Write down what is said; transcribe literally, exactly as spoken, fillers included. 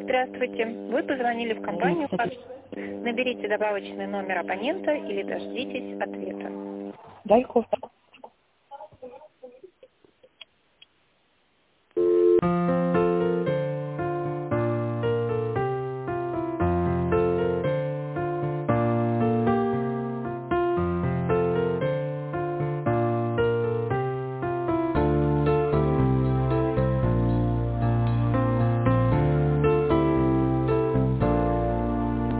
Здравствуйте. Вы позвонили в компанию. Наберите добавочный номер абонента или дождитесь ответа. Дай кофе.